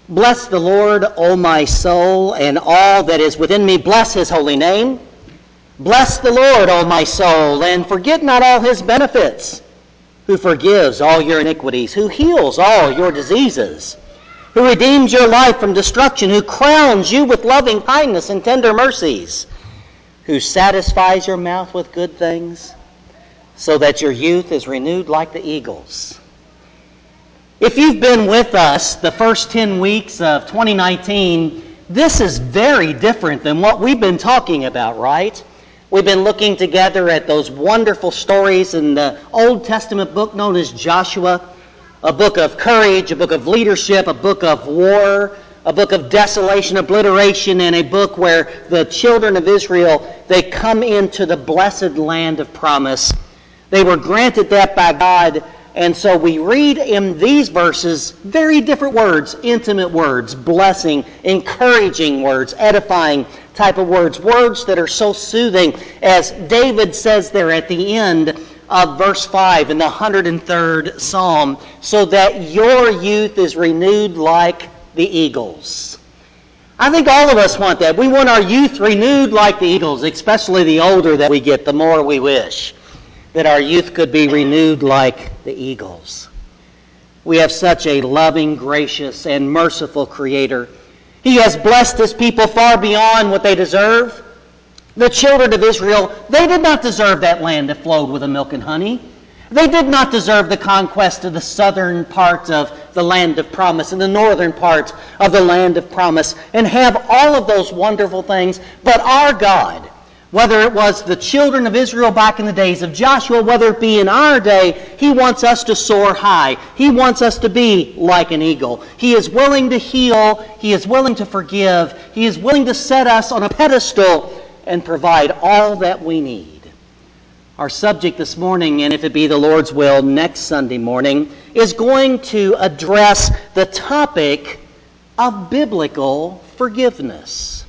Bless the Lord, O my soul, and all that is within me. Bless his holy name. Bless the Lord, O my soul, and forget not all his benefits, who forgives all your iniquities, who heals all your diseases, who redeems your life from destruction, who crowns you with loving kindness and tender mercies, who satisfies your mouth with good things, so that your youth is renewed like the eagles. If you've been with us the first 10 weeks of 2019, this is very different than what we've been talking about, right? We've been looking together at those wonderful stories in the Old Testament book known as Joshua, a book of courage, a book of leadership, a book of war, a book of desolation, obliteration, and a book where the children of Israel, they come into the blessed land of promise. They were granted that by God. And so we read in these verses very different words, intimate words, blessing, encouraging words, edifying type of words that are so soothing, as David says there at the end of verse 5 in the 103rd Psalm, so that your youth is renewed like the eagles. I think all of us want that. We want our youth renewed like the eagles, especially the older that we get, the more we wish that our youth could be renewed like the eagles. We have such a loving, gracious, and merciful Creator. He has blessed his people far beyond what they deserve. The children of Israel, they did not deserve that land that flowed with milk and honey. They did not deserve the conquest of the southern part of the land of promise and the northern part of the land of promise and have all of those wonderful things. But our God, whether it was the children of Israel back in the days of Joshua, whether it be in our day, he wants us to soar high. He wants us to be like an eagle. He is willing to heal. He is willing to forgive. He is willing to set us on a pedestal and provide all that we need. Our subject this morning, and if it be the Lord's will, next Sunday morning, is going to address the topic of biblical forgiveness.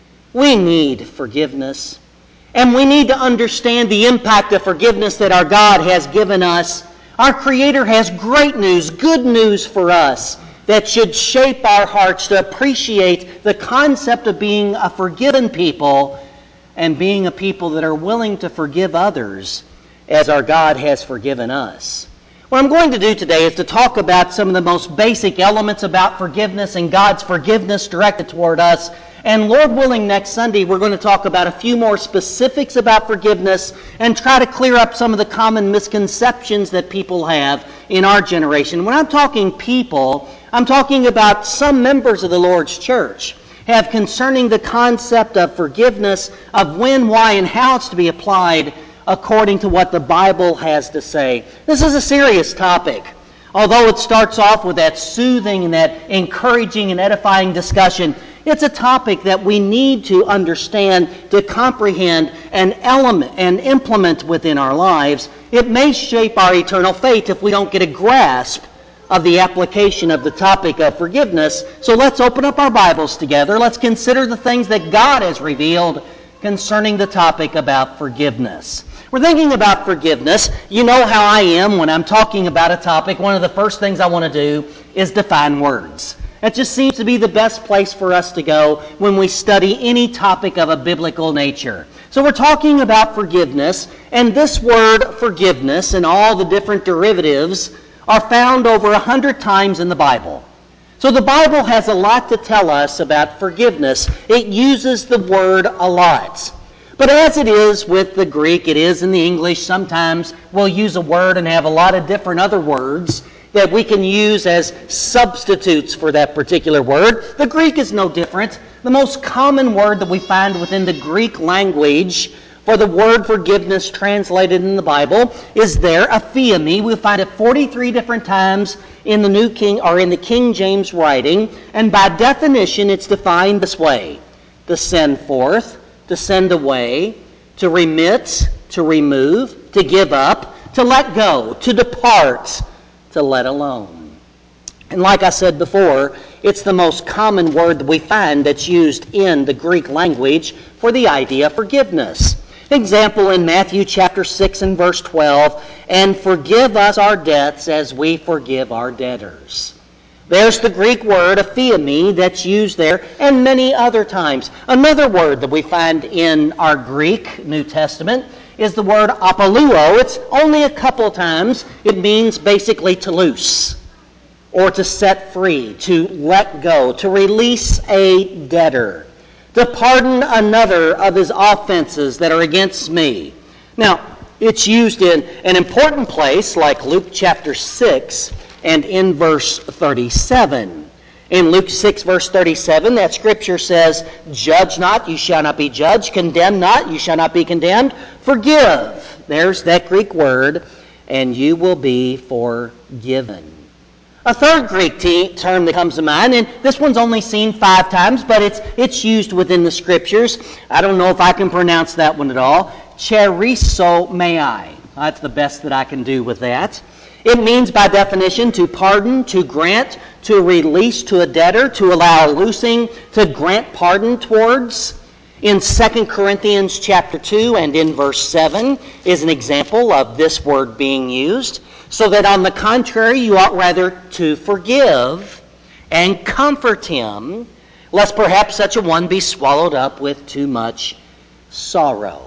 We need forgiveness. And we need to understand the impact of forgiveness that our God has given us. Our Creator has great news, good news for us that should shape our hearts to appreciate the concept of being a forgiven people and being a people that are willing to forgive others as our God has forgiven us. What I'm going to do today is to talk about some of the most basic elements about forgiveness and God's forgiveness directed toward us. And Lord willing, next Sunday, we're going to talk about a few more specifics about forgiveness and try to clear up some of the common misconceptions that people have in our generation. When I'm talking people, I'm talking about some members of the Lord's church have concerning the concept of forgiveness, of when, why, and how it's to be applied according to what the Bible has to say. This is a serious topic. Although it starts off with that soothing and that encouraging and edifying discussion, it's a topic that we need to understand, to comprehend, and implement within our lives. It may shape our eternal fate if we don't get a grasp of the application of the topic of forgiveness. So let's open up our Bibles together. Let's consider the things that God has revealed concerning the topic about forgiveness. We're thinking about forgiveness. You know how I am when I'm talking about a topic. One of the first things I want to do is define words. That just seems to be the best place for us to go when we study any topic of a biblical nature. So we're talking about forgiveness, and this word forgiveness and all the different derivatives are found over 100 times in the Bible. So the Bible has a lot to tell us about forgiveness. It uses the word a lot. But as it is with the Greek, it is in the English, sometimes we'll use a word and have a lot of different other words that we can use as substitutes for that particular word. The Greek is no different. The most common word that we find within the Greek language for the word forgiveness translated in the Bible is there, aphiemi. We find it 43 different times in the in the King James writing, and by definition it's defined this way: to send forth, to send away, to remit, to remove, to give up, to let go, to depart, to let alone. And like I said before, it's the most common word that we find that's used in the Greek language for the idea of forgiveness. Example in Matthew chapter 6 and verse 12, and forgive us our debts as we forgive our debtors. There's the Greek word aphiemi that's used there, and many other times. Another word that we find in our Greek New Testament is the word apoluo. It's only a couple times. It means basically to loose, or to set free, to let go, to release a debtor, to pardon another of his offenses that are against me. Now, it's used in an important place like Luke chapter 6 and in verse 37. In Luke 6 verse 37, that scripture says, "Judge not, you shall not be judged. Condemn not, you shall not be condemned. Forgive." There's that Greek word, "and you will be forgiven." A third Greek term that comes to mind, and this one's only seen 5 times, but it's used within the scriptures. I don't know if I can pronounce that one at all. Charisomai. That's the best that I can do with that. It means by definition to pardon, to grant, to release to a debtor, to allow loosing, to grant pardon towards. In 2 Corinthians chapter 2 and in verse 7 is an example of this word being used. So that on the contrary, you ought rather to forgive and comfort him, lest perhaps such a one be swallowed up with too much sorrow.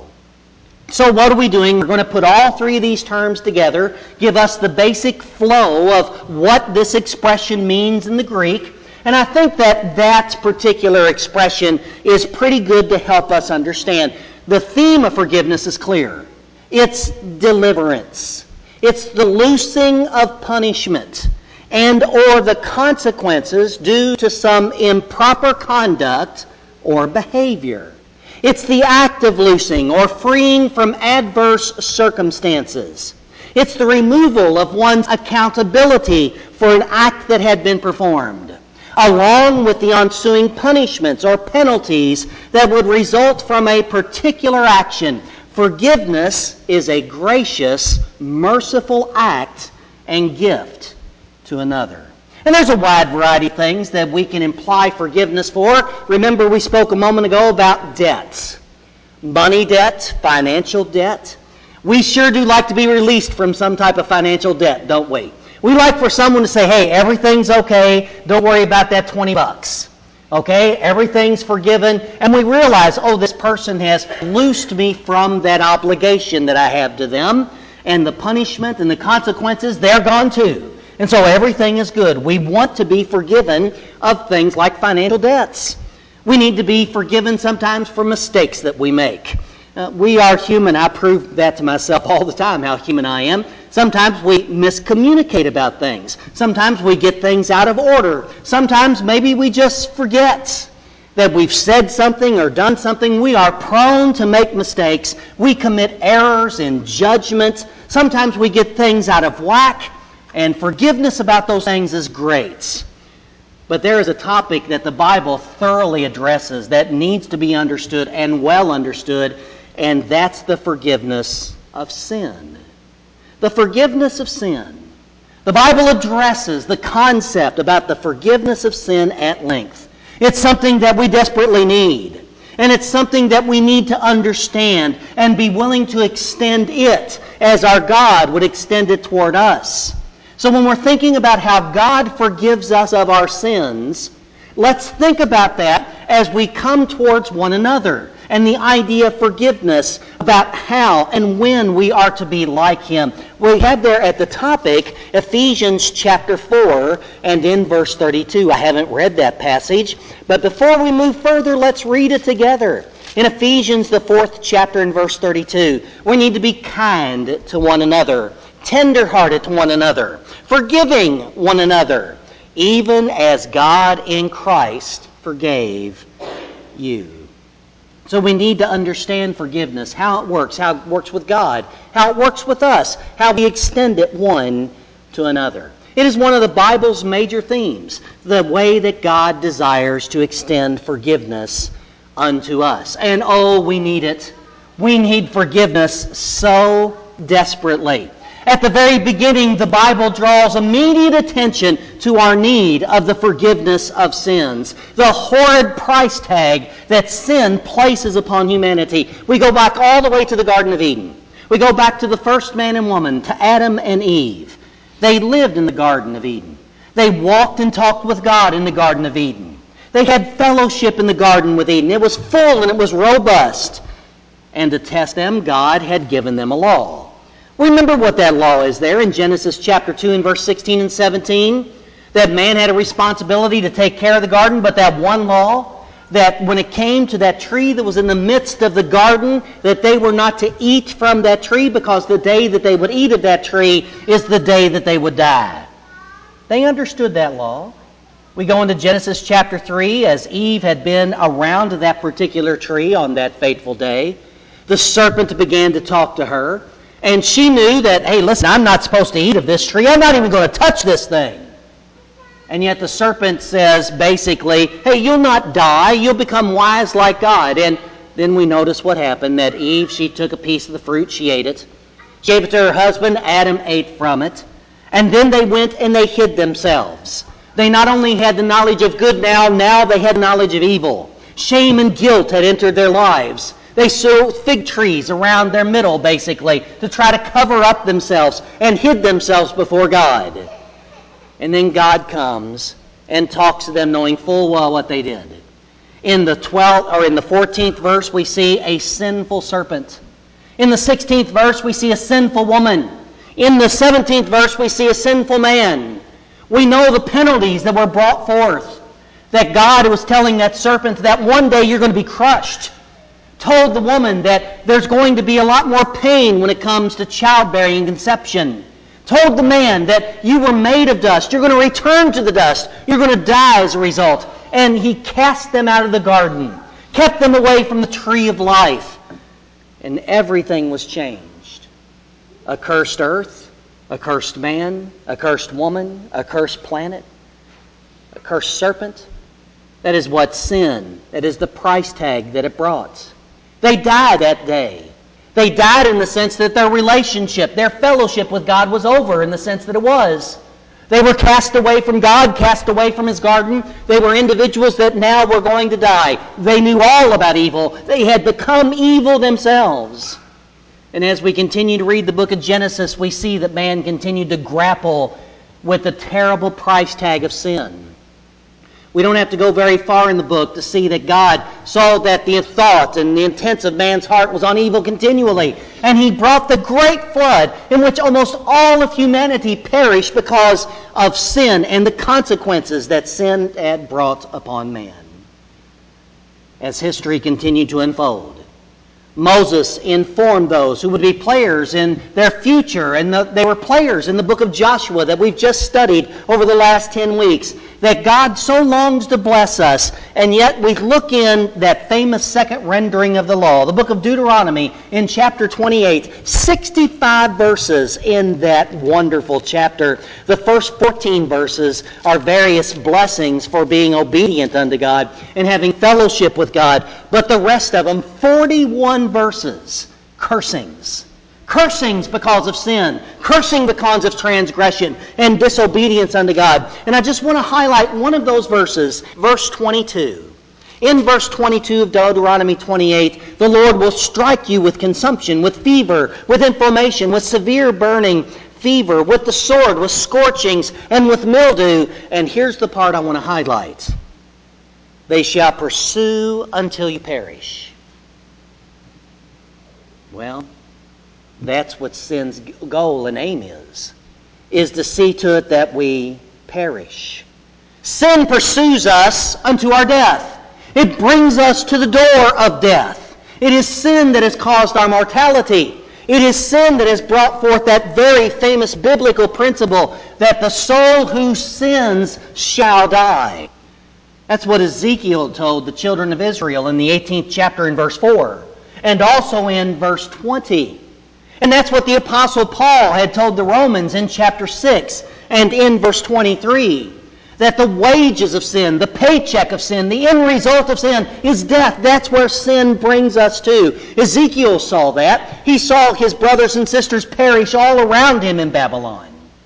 So what are we doing? We're going to put all 3 of these terms together, give us the basic flow of what this expression means in the Greek, and I think that particular expression is pretty good to help us understand. The theme of forgiveness is clear. It's deliverance. It's the loosing of punishment and or the consequences due to some improper conduct or behavior. It's the act of loosing or freeing from adverse circumstances. It's the removal of one's accountability for an act that had been performed, along with the ensuing punishments or penalties that would result from a particular action. Forgiveness is a gracious, merciful act and gift to another. And there's a wide variety of things that we can imply forgiveness for. Remember, we spoke a moment ago about debts. Money debt, financial debt. We sure do like to be released from some type of financial debt, don't we? We like for someone to say, "Hey, everything's okay. Don't worry about that $20. Okay, everything's forgiven." And we realize, oh, this person has loosed me from that obligation that I have to them. And the punishment and the consequences, they're gone too. And so everything is good. We want to be forgiven of things like financial debts. We need to be forgiven sometimes for mistakes that we make. We are human. I prove that to myself all the time, how human I am. Sometimes we miscommunicate about things. Sometimes we get things out of order. Sometimes maybe we just forget that we've said something or done something. We are prone to make mistakes. We commit errors in judgment. Sometimes we get things out of whack, and forgiveness about those things is great. But there is a topic that the Bible thoroughly addresses that needs to be understood and well understood, and that's the forgiveness of sin. The forgiveness of sin. The Bible addresses the concept about the forgiveness of sin at length. It's something that we desperately need. And it's something that we need to understand and be willing to extend it as our God would extend it toward us. So when we're thinking about how God forgives us of our sins, let's think about that as we come towards one another and the idea of forgiveness, about how and when we are to be like Him. We have there at the topic Ephesians chapter 4 and in verse 32. I haven't read that passage, but before we move further, let's read it together. In Ephesians, the 4th chapter and verse 32, we need to be kind to one another, tender-hearted to one another, forgiving one another, even as God in Christ forgave you. So we need to understand forgiveness, how it works with God, how it works with us, how we extend it one to another. It is one of the Bible's major themes, the way that God desires to extend forgiveness unto us. And oh, we need it. We need forgiveness so desperately. At the very beginning, the Bible draws immediate attention to our need of the forgiveness of sins, the horrid price tag that sin places upon humanity. We go back all the way to the Garden of Eden. We go back to the first man and woman, to Adam and Eve. They lived in the Garden of Eden. They walked and talked with God in the Garden of Eden. They had fellowship in the Garden with Eden. It was full and it was robust. And to test them, God had given them a law. Remember what that law is there in Genesis chapter 2 and verse 16 and 17. That man had a responsibility to take care of the garden, but that one law, that when it came to that tree that was in the midst of the garden, that they were not to eat from that tree, because the day that they would eat of that tree is the day that they would die. They understood that law. We go into Genesis chapter 3, as Eve had been around that particular tree on that fateful day. The serpent began to talk to her, and she knew that, hey, listen, I'm not supposed to eat of this tree. I'm not even going to touch this thing. And yet the serpent says basically, hey, you'll not die. You'll become wise like God. And then we notice what happened, that Eve, she took a piece of the fruit, she ate it. She gave it to her husband. Adam ate from it. And then they went and they hid themselves. They not only had the knowledge of good now they had knowledge of evil. Shame and guilt had entered their lives. They sowed fig trees around their middle, basically, to try to cover up themselves and hid themselves before God. And then God comes and talks to them, knowing full well what they did. In the 14th verse, we see a sinful serpent. In the 16th verse, we see a sinful woman. In the 17th verse, we see a sinful man. We know the penalties that were brought forth. That God was telling that serpent that one day you're going to be crushed. Told the woman that there's going to be a lot more pain when it comes to childbearing and conception. Told the man that you were made of dust. You're going to return to the dust. You're going to die as a result. And he cast them out of the garden. Kept them away from the tree of life. And everything was changed. A cursed earth, a cursed man, a cursed woman, a cursed planet, a cursed serpent. That is what sin, that is the price tag that it brought. They died that day. They died in the sense that their relationship, their fellowship with God was over in the sense that it was. They were cast away from God, cast away from His garden. They were individuals that now were going to die. They knew all about evil. They had become evil themselves. And as we continue to read the book of Genesis, we see that man continued to grapple with the terrible price tag of sin. We don't have to go very far in the book to see that God saw that the thought and the intents of man's heart was on evil continually. And He brought the great flood in which almost all of humanity perished because of sin and the consequences that sin had brought upon man. As history continued to unfold, Moses informed those who would be players in their future, and they were players in the book of Joshua that we've just studied over the last 10 weeks, that God so longs to bless us, and yet we look in that famous second rendering of the law, the book of Deuteronomy in chapter 28, 65 verses in that wonderful chapter. The first 14 verses are various blessings for being obedient unto God and having fellowship with God, but the rest of them, 41 verses, cursings. Cursings because of sin, cursing because of transgression and disobedience unto God. And I just want to highlight one of those verses, verse 22. In verse 22 of Deuteronomy 28, the Lord will strike you with consumption, with fever, with inflammation, with severe burning fever, with the sword, with scorchings, and with mildew. And here's the part I want to highlight. They shall pursue until you perish. Well, that's what sin's goal and aim is to see to it that we perish. Sin pursues us unto our death. It brings us to the door of death. It is sin that has caused our mortality. It is sin that has brought forth that very famous biblical principle that the soul who sins shall die. That's what Ezekiel told the children of Israel in the 18th chapter in verse 4, and also in verse 20. And that's what the Apostle Paul had told the Romans in chapter 6 and in verse 23. That the wages of sin, the paycheck of sin, the end result of sin is death. That's where sin brings us to. Ezekiel saw that. He saw his brothers and sisters perish all around him in Babylon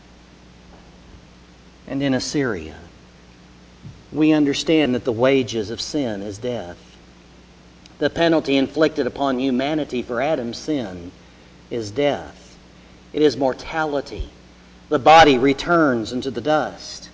and in Assyria. We understand that the wages of sin is death. The penalty inflicted upon humanity for Adam's sin is death. It is mortality. The body returns into the dust.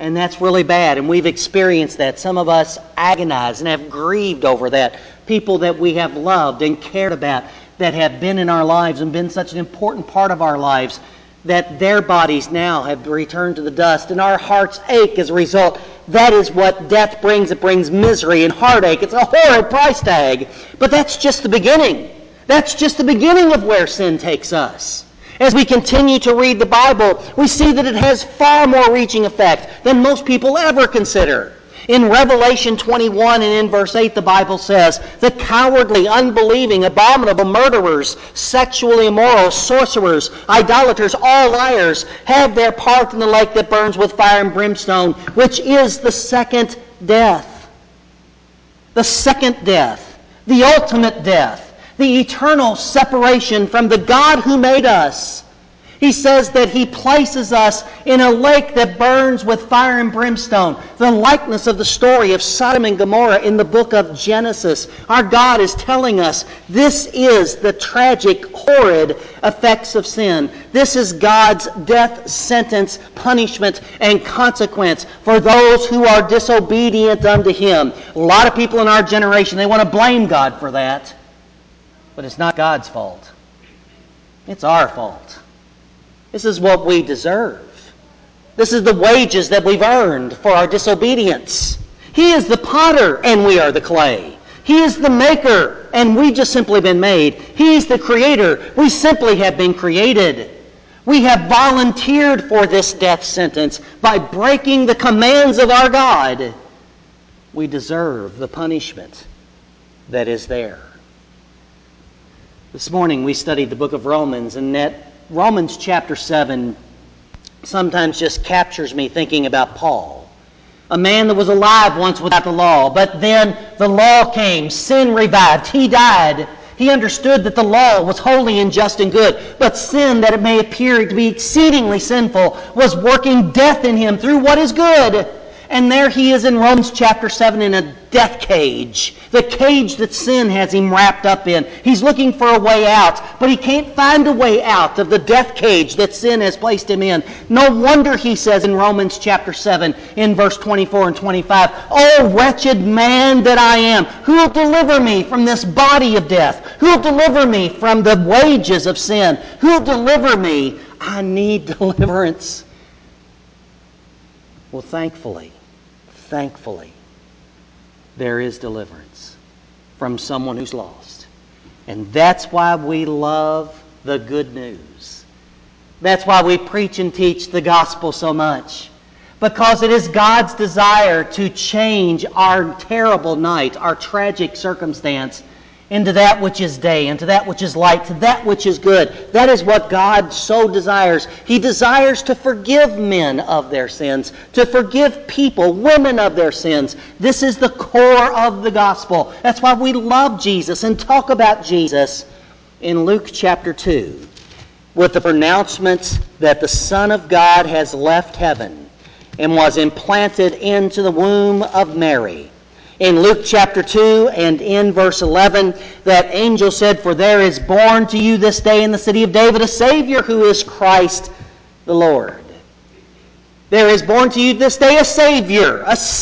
And that's really bad, and we've experienced that. Some of us agonize and have grieved over that. People that we have loved and cared about that have been in our lives and been such an important part of our lives, that their bodies now have returned to the dust, and our hearts ache as a result. That is what death brings. It brings misery and heartache. It's a horrid price tag. But that's just the beginning. That's just the beginning of where sin takes us. As we continue to read the Bible, we see that it has far more reaching effect than most people ever consider. In Revelation 21 and in verse 8, the Bible says, "The cowardly, unbelieving, abominable murderers, sexually immoral, sorcerers, idolaters, all liars, have their part in the lake that burns with fire and brimstone, which is the second death." The second death, the ultimate death, the eternal separation from the God who made us. He says that He places us in a lake that burns with fire and brimstone, the likeness of the story of Sodom and Gomorrah in the book of Genesis. Our God is telling us this is the tragic, horrid effects of sin. This is God's death sentence, punishment, and consequence for those who are disobedient unto Him. A lot of people in our generation, they want to blame God for that. But it's not God's fault. It's our fault. This is what we deserve. This is the wages that we've earned for our disobedience. He is the potter and we are the clay. He is the maker and we just simply been made. He's the creator. We simply have been created. We have volunteered for this death sentence by breaking the commands of our God. We deserve the punishment that is there. This morning we studied the book of Romans, and that Romans chapter 7 sometimes just captures me thinking about Paul, a man that was alive once without the law, but then the law came, sin revived, he died. He understood that the law was holy and just and good, but sin, that it may appear to be exceedingly sinful, was working death in him through what is good. And there he is in Romans chapter 7 in a death cage, the cage that sin has him wrapped up in. He's looking for a way out, but he can't find a way out of the death cage that sin has placed him in. No wonder he says in Romans chapter 7 in verse 24 and 25, "Oh, wretched man that I am, who will deliver me from this body of death? Who will deliver me from the wages of sin? Who will deliver me? I need deliverance." Well, thankfully, there is deliverance from someone who's lost. And that's why we love the good news. That's why we preach and teach the gospel so much. Because it is God's desire to change our terrible night, our tragic circumstance, into that which is day, into that which is light, to that which is good. That is what God so desires. He desires to forgive men of their sins, to forgive people, women of their sins. This is the core of the gospel. That's why we love Jesus and talk about Jesus in Luke chapter 2 with the pronouncement that the Son of God has left heaven and was implanted into the womb of Mary. In Luke chapter 2 and in verse 11, that angel said, "For there is born to you this day in the city of David a Savior who is Christ the Lord." There is born to you this day a Savior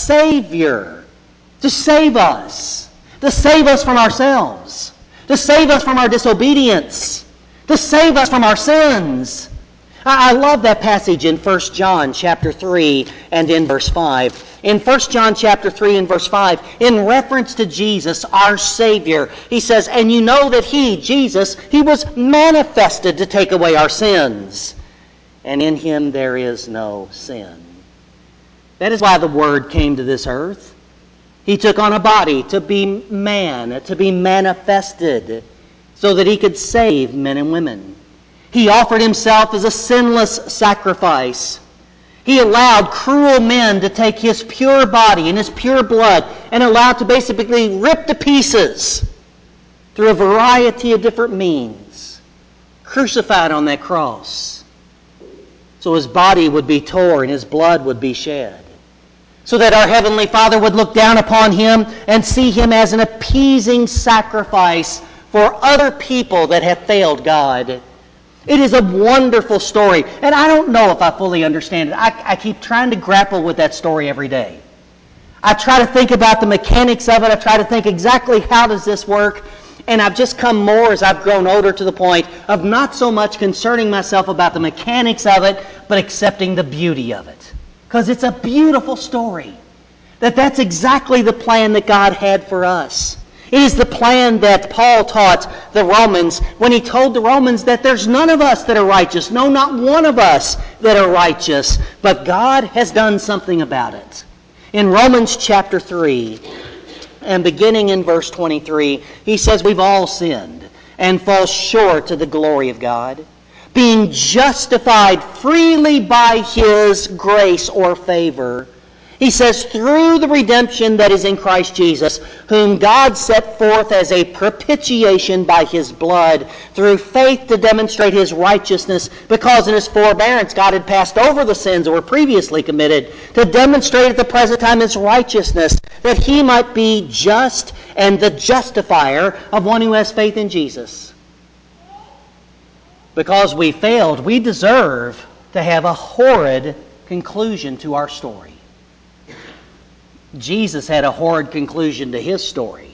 to save us from ourselves, to save us from our disobedience, to save us from our sins. I love that passage in 1 John chapter 3 and in verse 5. In 1 John chapter 3 and verse 5, in reference to Jesus, our Savior, he says, "And you know that He, Jesus, He was manifested to take away our sins. And in Him there is no sin." That is why the Word came to this earth. He took on a body to be man, to be manifested, so that He could save men and women. He offered Himself as a sinless sacrifice. He allowed cruel men to take His pure body and His pure blood and allowed to basically rip to pieces through a variety of different means, crucified on that cross. So His body would be torn and His blood would be shed, so that our Heavenly Father would look down upon Him and see Him as an appeasing sacrifice for other people that have failed God. It is a wonderful story, and I don't know if I fully understand it. I keep trying to grapple with that story every day. I try to think about the mechanics of it. I try to think exactly how does this work, and I've just come more as I've grown older to the point of not so much concerning myself about the mechanics of it, but accepting the beauty of it. Because it's a beautiful story. That's exactly the plan that God had for us. It is the plan that Paul taught the Romans when he told the Romans that there's none of us that are righteous. No, not one of us that are righteous. But God has done something about it. In Romans chapter 3, and beginning in verse 23, he says, we've all sinned and fall short of the glory of God, being justified freely by His grace or favor. He says, through the redemption that is in Christ Jesus, whom God set forth as a propitiation by His blood, through faith to demonstrate His righteousness, because in His forbearance God had passed over the sins that were previously committed, to demonstrate at the present time His righteousness, that He might be just and the justifier of one who has faith in Jesus. Because we failed, we deserve to have a horrid conclusion to our story. Jesus had a horrid conclusion to His story,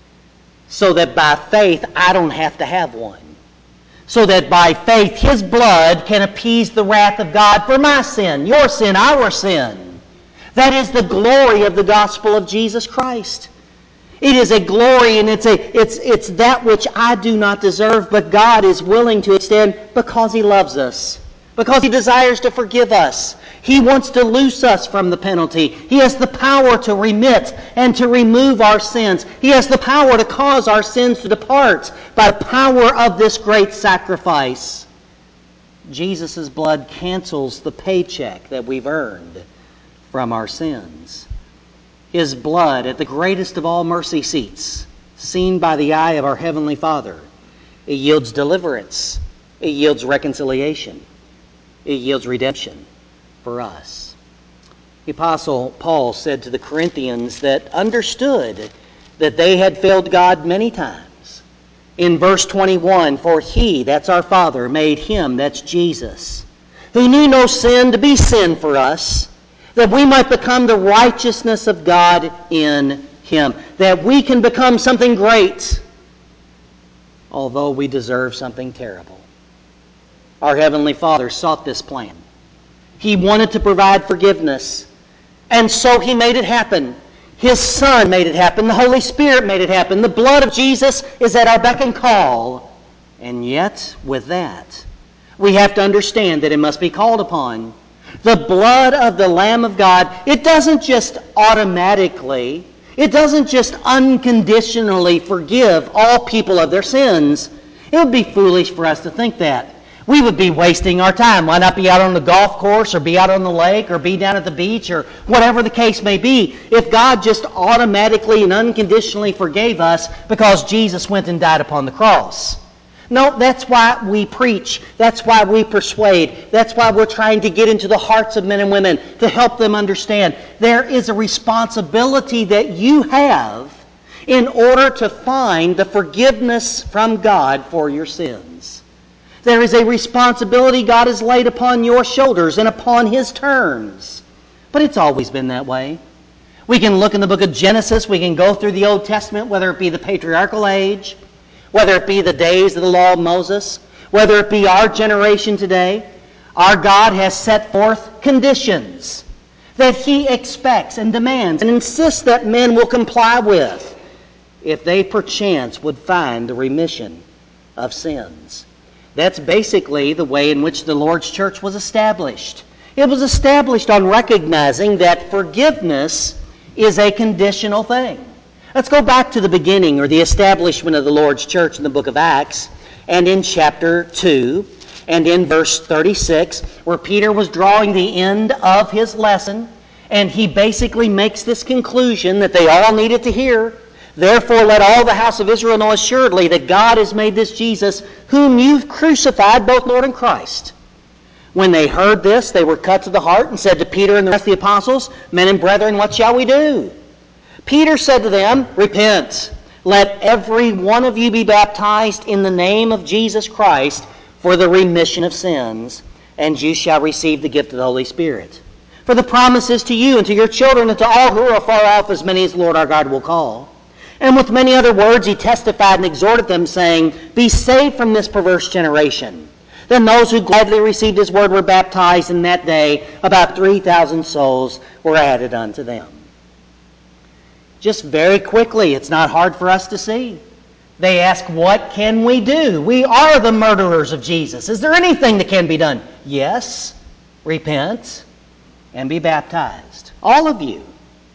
so that by faith I don't have to have one. So that by faith His blood can appease the wrath of God for my sin, your sin, our sin. That is the glory of the gospel of Jesus Christ. It is a glory, and it's that which I do not deserve, but God is willing to extend because He loves us, because He desires to forgive us. He wants to loose us from the penalty. He has the power to remit and to remove our sins. He has the power to cause our sins to depart by the power of this great sacrifice. Jesus' blood cancels the paycheck that we've earned from our sins. His blood at the greatest of all mercy seats, seen by the eye of our Heavenly Father, it yields deliverance. It yields reconciliation. It yields redemption for us. The Apostle Paul said to the Corinthians that understood that they had failed God many times. In verse 21, for He, that's our Father, made Him, that's Jesus, who knew no sin, to be sin for us, that we might become the righteousness of God in Him, that we can become something great, although we deserve something terrible. Our Heavenly Father sought this plan. He wanted to provide forgiveness, and so He made it happen. His Son made it happen. The Holy Spirit made it happen. The blood of Jesus is at our beck and call. And yet, with that, we have to understand that it must be called upon. The blood of the Lamb of God, it doesn't just automatically, it doesn't just unconditionally forgive all people of their sins. It would be foolish for us to think that. We would be wasting our time. Why not be out on the golf course or be out on the lake or be down at the beach or whatever the case may be if God just automatically and unconditionally forgave us because Jesus went and died upon the cross? No, that's why we preach. That's why we persuade. That's why we're trying to get into the hearts of men and women to help them understand. There is a responsibility that you have in order to find the forgiveness from God for your sins. There is a responsibility God has laid upon your shoulders and upon His terms. But it's always been that way. We can look in the book of Genesis. We can go through the Old Testament, whether it be the patriarchal age, whether it be the days of the law of Moses, whether it be our generation today. Our God has set forth conditions that He expects and demands and insists that men will comply with if they perchance would find the remission of sins. That's basically the way in which the Lord's church was established. It was established on recognizing that forgiveness is a conditional thing. Let's go back to the beginning or the establishment of the Lord's church in the book of Acts and in chapter 2 and in verse 36 where Peter was drawing the end of his lesson, and he basically makes this conclusion that they all needed to hear. Therefore, let all the house of Israel know assuredly that God has made this Jesus, whom you've crucified, both Lord and Christ. When they heard this, they were cut to the heart and said to Peter and the rest of the apostles, Men and brethren, what shall we do? Peter said to them, Repent. Let every one of you be baptized in the name of Jesus Christ for the remission of sins, and you shall receive the gift of the Holy Spirit. For the promise is to you and to your children and to all who are far off, as many as the Lord our God will call. And with many other words he testified and exhorted them, saying, Be saved from this perverse generation. Then those who gladly received his word were baptized, and that day about 3,000 souls were added unto them. Just very quickly, it's not hard for us to see. They ask, what can we do? We are the murderers of Jesus. Is there anything that can be done? Yes, repent and be baptized. All of you.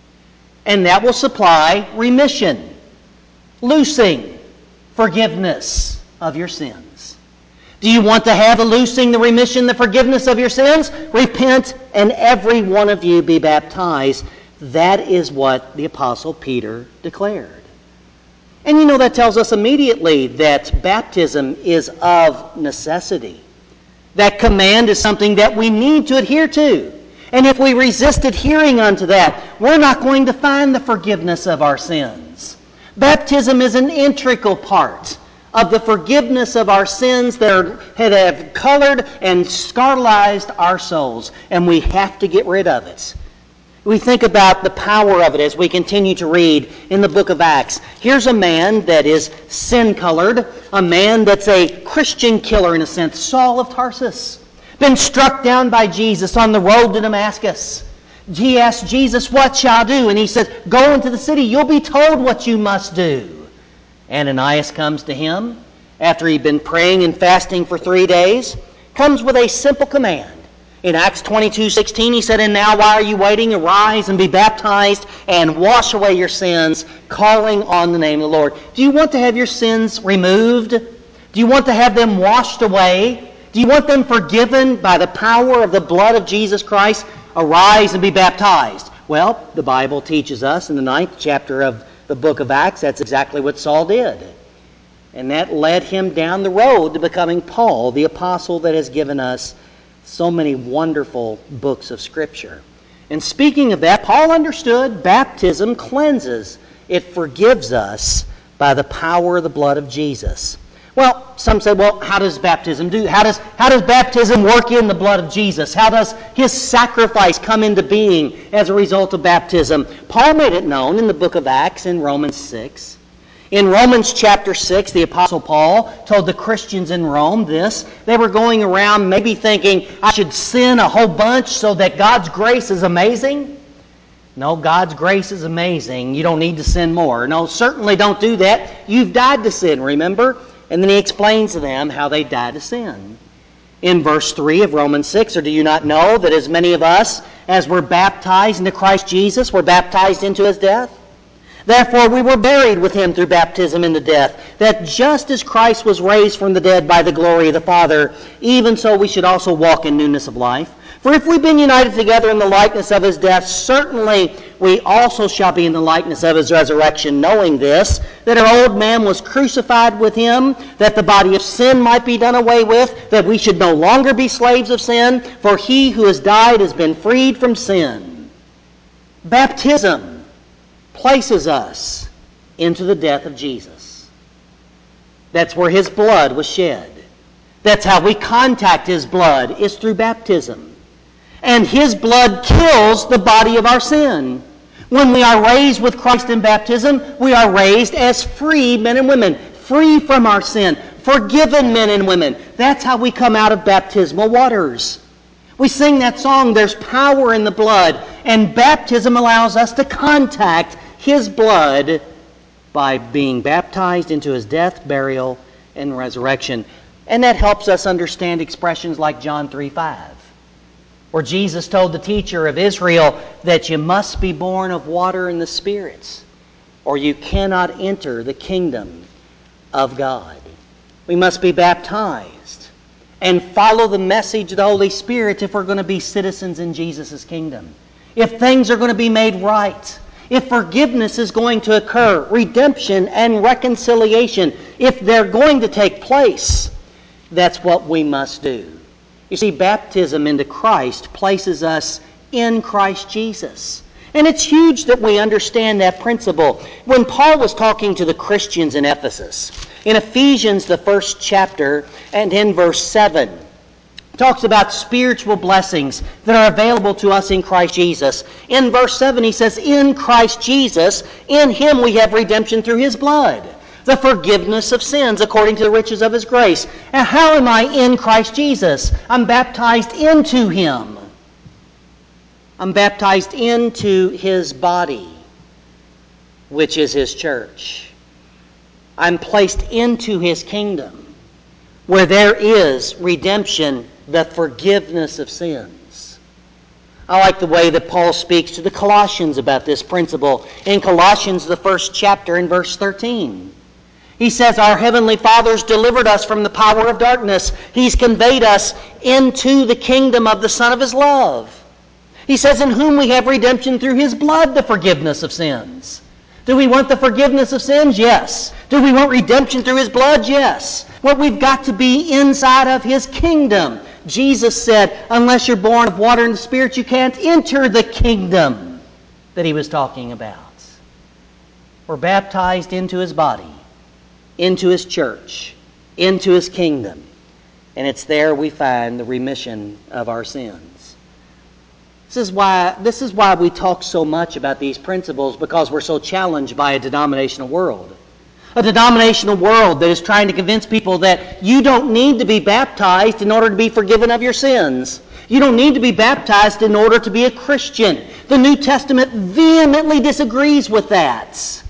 And that will supply remission, loosing, forgiveness of your sins. Do you want to have the loosing, the remission, the forgiveness of your sins? Repent and every one of you be baptized. That is what the Apostle Peter declared. And you know, that tells us immediately that baptism is of necessity. That command is something that we need to adhere to. And if we resist adhering unto that, we're not going to find the forgiveness of our sins. Baptism is an integral part of the forgiveness of our sins that have colored and scarletized our souls, and we have to get rid of it. We think about the power of it as we continue to read in the book of Acts. Here's a man that is sin-colored, a man that's a Christian killer in a sense, Saul of Tarsus, been struck down by Jesus on the road to Damascus. He asked Jesus, what shall I do? And he says, go into the city, you'll be told what you must do. Ananias comes to him after he'd been praying and fasting for 3 days, comes with a simple command. In Acts 22:16, he said, And now why are you waiting? Arise and be baptized and wash away your sins, calling on the name of the Lord. Do you want to have your sins removed? Do you want to have them washed away? Do you want them forgiven by the power of the blood of Jesus Christ? Arise and be baptized. Well, the Bible teaches us in the 9th chapter of the book of Acts, that's exactly what Saul did. And that led him down the road to becoming Paul, the apostle that has given us so many wonderful books of Scripture. And speaking of that, Paul understood baptism cleanses. It forgives us by the power of the blood of Jesus. Well, some say, well, how does baptism do? How does baptism work in the blood of Jesus? How does his sacrifice come into being as a result of baptism? Paul made it known in the book of Acts in Romans 6. In Romans chapter 6, the Apostle Paul told the Christians in Rome this. They were going around maybe thinking, I should sin a whole bunch so that God's grace is amazing. No, God's grace is amazing. You don't need to sin more. No, certainly don't do that. You've died to sin, remember? And then he explains to them how they died to sin. In verse 3 of Romans 6, or do you not know that as many of us as were baptized into Christ Jesus were baptized into his death? Therefore we were buried with him through baptism into death, that just as Christ was raised from the dead by the glory of the Father, even so we should also walk in newness of life. For if we've been united together in the likeness of his death, certainly we also shall be in the likeness of his resurrection, knowing this, that our old man was crucified with him, that the body of sin might be done away with, that we should no longer be slaves of sin, for he who has died has been freed from sin. Baptism places us into the death of Jesus. That's where his blood was shed. That's how we contact his blood, is through baptism. And his blood kills the body of our sin. When we are raised with Christ in baptism, we are raised as free men and women, free from our sin, forgiven men and women. That's how we come out of baptismal waters. We sing that song, There's Power in the Blood, and baptism allows us to contact his blood by being baptized into his death, burial, and resurrection. And that helps us understand expressions like John 3:5, where Jesus told the teacher of Israel that you must be born of water and the Spirit, or you cannot enter the kingdom of God. We must be baptized and follow the message of the Holy Spirit if we're going to be citizens in Jesus' kingdom. If things are going to be made right, if forgiveness is going to occur, redemption and reconciliation, if they're going to take place, that's what we must do. You see, baptism into Christ places us in Christ Jesus. And it's huge that we understand that principle. When Paul was talking to the Christians in Ephesus, In Ephesians, the 1st chapter, and in verse 7, talks about spiritual blessings that are available to us in Christ Jesus. In verse 7, he says, in Christ Jesus, in Him we have redemption through His blood, the forgiveness of sins according to the riches of His grace. And how am I in Christ Jesus? I'm baptized into Him. I'm baptized into His body, which is His church. I'm placed into His kingdom, where there is redemption, the forgiveness of sins. I like the way that Paul speaks to the Colossians about this principle. In Colossians, the 1st chapter, in verse 13, he says, our Heavenly Father's delivered us from the power of darkness. He's conveyed us into the kingdom of the Son of His love. He says, in whom we have redemption through His blood, the forgiveness of sins. Do we want the forgiveness of sins? Yes. Do we want redemption through His blood? Yes. Well, we've got to be inside of His kingdom. Jesus said, unless you're born of water and the Spirit, you can't enter the kingdom that He was talking about. We're baptized into His body, into His church, into His kingdom. And it's there we find the remission of our sins. This is why we talk so much about these principles, because we're so challenged by a denominational world. A denominational world that is trying to convince people that you don't need to be baptized in order to be forgiven of your sins. You don't need to be baptized in order to be a Christian. The New Testament vehemently disagrees with that.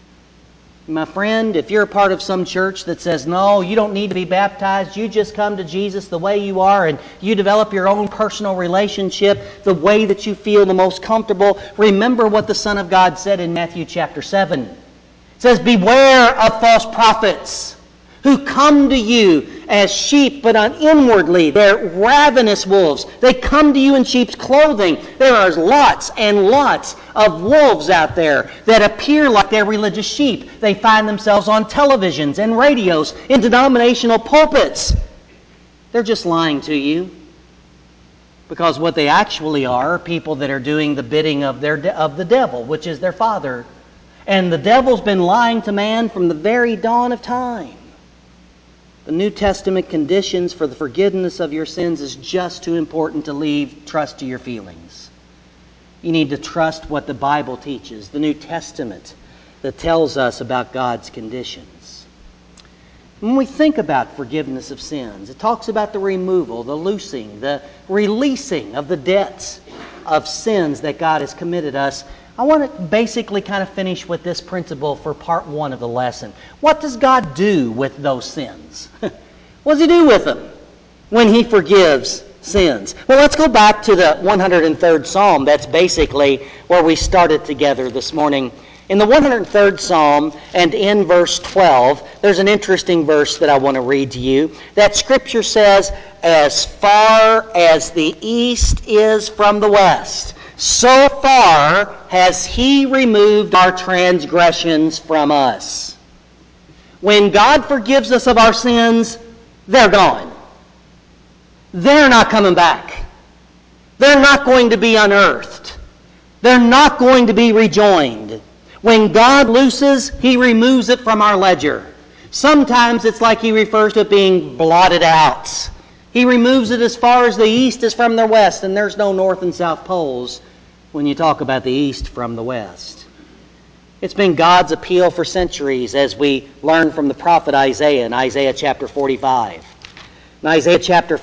My friend, if you're a part of some church that says, no, you don't need to be baptized, you just come to Jesus the way you are and you develop your own personal relationship the way that you feel the most comfortable, remember what the Son of God said in Matthew chapter 7. It says, beware of false prophets who come to you as sheep, but inwardly they're ravenous wolves. They come to you in sheep's clothing. There are lots and lots of wolves out there that appear like they're religious sheep. They find themselves on televisions and radios, in denominational pulpits. They're just lying to you. Because what they actually are people that are doing the bidding of the devil, which is their father. And the devil's been lying to man from the very dawn of time. The New Testament conditions for the forgiveness of your sins is just too important to leave trust to your feelings. You need to trust what the Bible teaches, the New Testament that tells us about God's conditions. When we think about forgiveness of sins, it talks about the removal, the loosing, the releasing of the debts of sins that God has committed us. I want to basically kind of finish with this principle for part 1 of the lesson. What does God do with those sins? What does He do with them when He forgives sins? Well, let's go back to the 103rd Psalm. That's basically where we started together this morning. In the 103rd Psalm and in verse 12, there's an interesting verse that I want to read to you. That Scripture says, as far as the east is from the west, so far has He removed our transgressions from us. When God forgives us of our sins, they're gone. They're not coming back. They're not going to be unearthed. They're not going to be rejoined. When God looses, He removes it from our ledger. Sometimes it's like He refers to it being blotted out. He removes it as far as the east is from the west, and there's no north and south poles when you talk about the east from the west. It's been God's appeal for centuries, as we learn from the prophet Isaiah in Isaiah chapter 45. In Isaiah chapter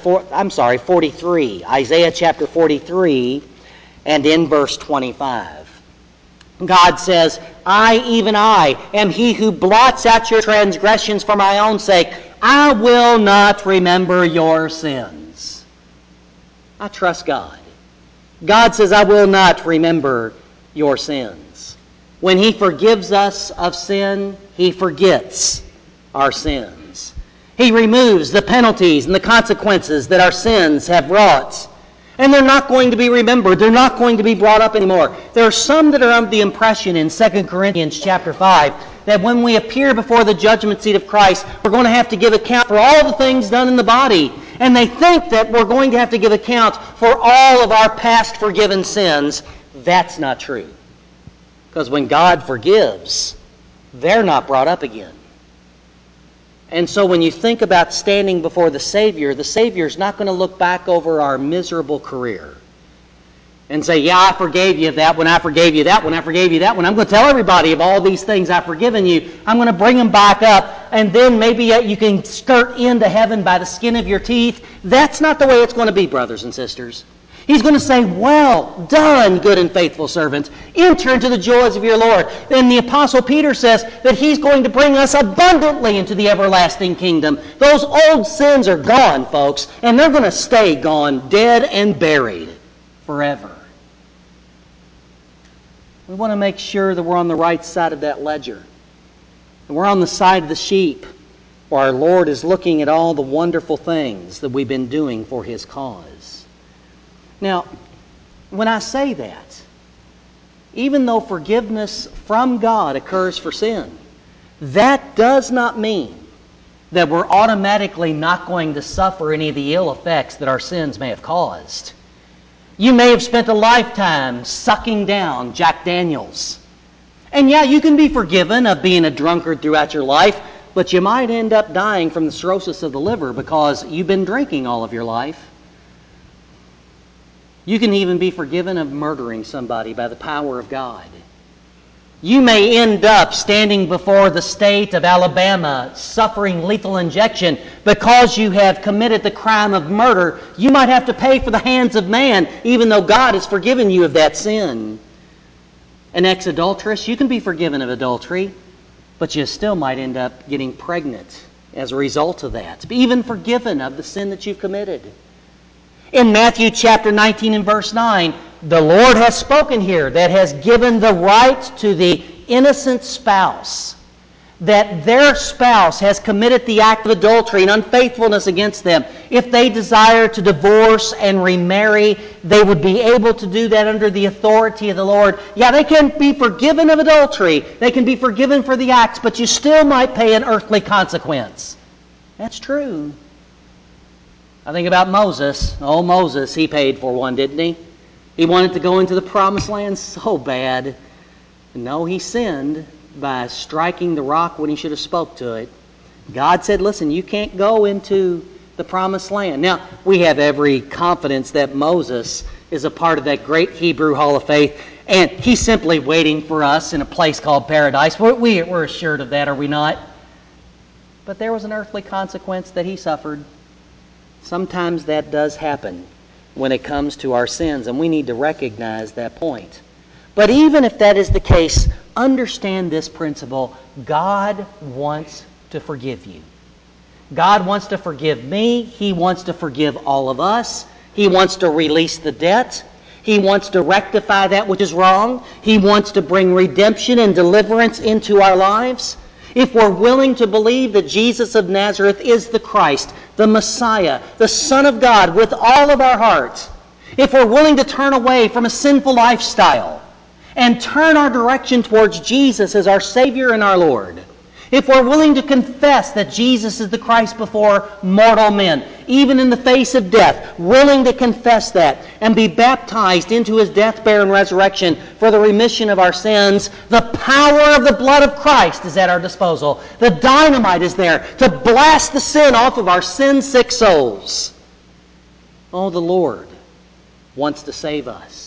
43. Isaiah chapter 43 and in verse 25. God says, I, even I, am He who blots out your transgressions for my own sake. I will not remember your sins. I trust God. God says, I will not remember your sins. When He forgives us of sin, He forgets our sins. He removes the penalties and the consequences that our sins have wrought. And they're not going to be remembered. They're not going to be brought up anymore. There are some that are under the impression in 2 Corinthians chapter 5 that when we appear before the judgment seat of Christ, we're going to have to give account for all the things done in the body. And they think that we're going to have to give account for all of our past forgiven sins. That's not true. Because when God forgives, they're not brought up again. And so when you think about standing before the Savior is not going to look back over our miserable career and say, yeah, I forgave you that one, I forgave you that one, I forgave you that one. I'm going to tell everybody of all these things I've forgiven you. I'm going to bring them back up, and then maybe you can skirt into heaven by the skin of your teeth. That's not the way it's going to be, brothers and sisters. He's going to say, well done, good and faithful servants. Enter into the joys of your Lord. Then the Apostle Peter says that he's going to bring us abundantly into the everlasting kingdom. Those old sins are gone, folks, and they're going to stay gone, dead and buried forever. We want to make sure that we're on the right side of that ledger. And we're on the side of the sheep, where our Lord is looking at all the wonderful things that we've been doing for His cause. Now, when I say that, even though forgiveness from God occurs for sin, that does not mean that we're automatically not going to suffer any of the ill effects that our sins may have caused. You may have spent a lifetime sucking down Jack Daniels. And yeah, you can be forgiven of being a drunkard throughout your life, but you might end up dying from the cirrhosis of the liver because you've been drinking all of your life. You can even be forgiven of murdering somebody by the power of God. You may end up standing before the state of Alabama suffering lethal injection because you have committed the crime of murder. You might have to pay for the hands of man, even though God has forgiven you of that sin. An ex-adulteress, you can be forgiven of adultery, but you still might end up getting pregnant as a result of that. Be even forgiven of the sin that you've committed. In Matthew chapter 19 and verse 9, the Lord has spoken here that has given the right to the innocent spouse, that their spouse has committed the act of adultery and unfaithfulness against them. If they desire to divorce and remarry, they would be able to do that under the authority of the Lord. Yeah, they can be forgiven of adultery. They can be forgiven for the acts, but you still might pay an earthly consequence. That's true. I think about Moses. Oh, Moses, he paid for one, didn't he? He wanted to go into the promised land so bad. No, he sinned by striking the rock when he should have spoke to it. God said, listen, you can't go into the promised land. Now, we have every confidence that Moses is a part of that great Hebrew Hall of Faith, and he's simply waiting for us in a place called paradise. We're assured of that, are we not? But there was an earthly consequence that he suffered. Sometimes that does happen when it comes to our sins, and we need to recognize that point. But even if that is the case, understand this principle. God wants to forgive you. God wants to forgive me. He wants to forgive all of us. He wants to release the debt. He wants to rectify that which is wrong. He wants to bring redemption and deliverance into our lives. If we're willing to believe that Jesus of Nazareth is the Christ, the Messiah, the Son of God with all of our hearts, if we're willing to turn away from a sinful lifestyle and turn our direction towards Jesus as our Savior and our Lord, if we're willing to confess that Jesus is the Christ before mortal men, even in the face of death, willing to confess that and be baptized into His death, burial, and resurrection for the remission of our sins, the power of the blood of Christ is at our disposal. The dynamite is there to blast the sin off of our sin-sick souls. Oh, the Lord wants to save us.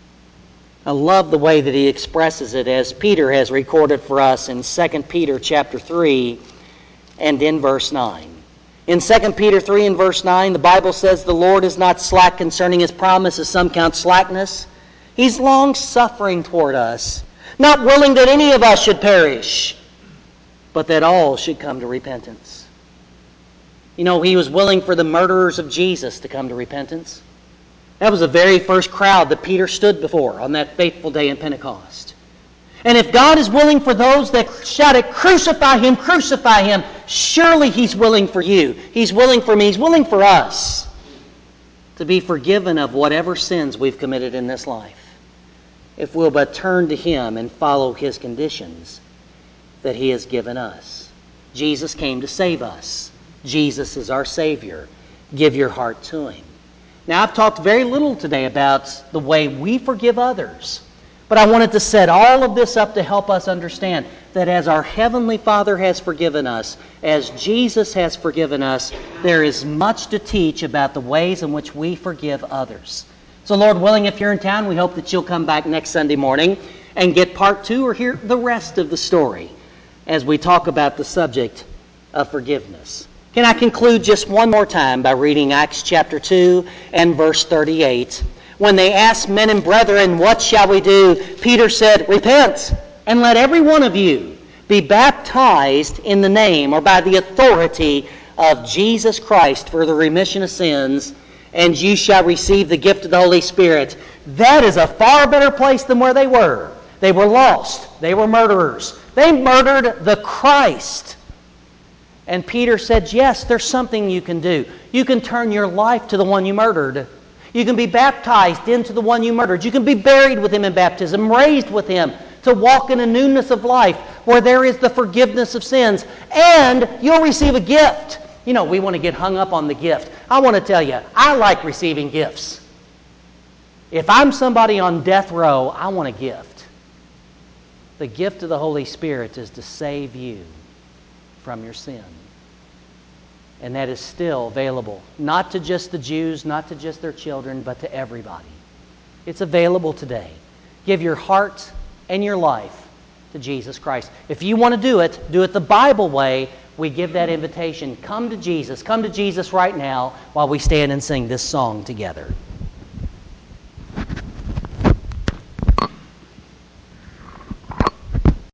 I love the way that he expresses it as Peter has recorded for us in 2 Peter chapter 3 and in verse 9. In 2 Peter 3 and verse 9, the Bible says, the Lord is not slack concerning His promise, as some count slackness. He's long-suffering toward us, not willing that any of us should perish, but that all should come to repentance. You know, He was willing for the murderers of Jesus to come to repentance. That was the very first crowd that Peter stood before on that fateful day in Pentecost. And if God is willing for those that shouted, crucify Him, surely He's willing for you. He's willing for me. He's willing for us to be forgiven of whatever sins we've committed in this life, if we'll but turn to Him and follow His conditions that He has given us. Jesus came to save us. Jesus is our Savior. Give your heart to Him. Now, I've talked very little today about the way we forgive others. But I wanted to set all of this up to help us understand that as our Heavenly Father has forgiven us, as Jesus has forgiven us, there is much to teach about the ways in which we forgive others. So Lord willing, if you're in town, we hope that you'll come back next Sunday morning and get part 2 or hear the rest of the story as we talk about the subject of forgiveness. Can I conclude just one more time by reading Acts chapter 2 and verse 38? When they asked, men and brethren, what shall we do? Peter said, repent, and let every one of you be baptized in the name or by the authority of Jesus Christ for the remission of sins, and you shall receive the gift of the Holy Spirit. That is a far better place than where they were. They were lost. They were murderers. They murdered the Christ. And Peter said, yes, there's something you can do. You can turn your life to the one you murdered. You can be baptized into the one you murdered. You can be buried with him in baptism, raised with him to walk in a newness of life where there is the forgiveness of sins. And you'll receive a gift. You know, we want to get hung up on the gift. I want to tell you, I like receiving gifts. If I'm somebody on death row, I want a gift. The gift of the Holy Spirit is to save you from your sin. And that is still available, not to just the Jews, not to just their children, but to everybody. It's available today. Give your heart and your life to Jesus Christ. If you want to do it the Bible way. We give that invitation. Come to Jesus. Come to Jesus right now while we stand and sing this song together.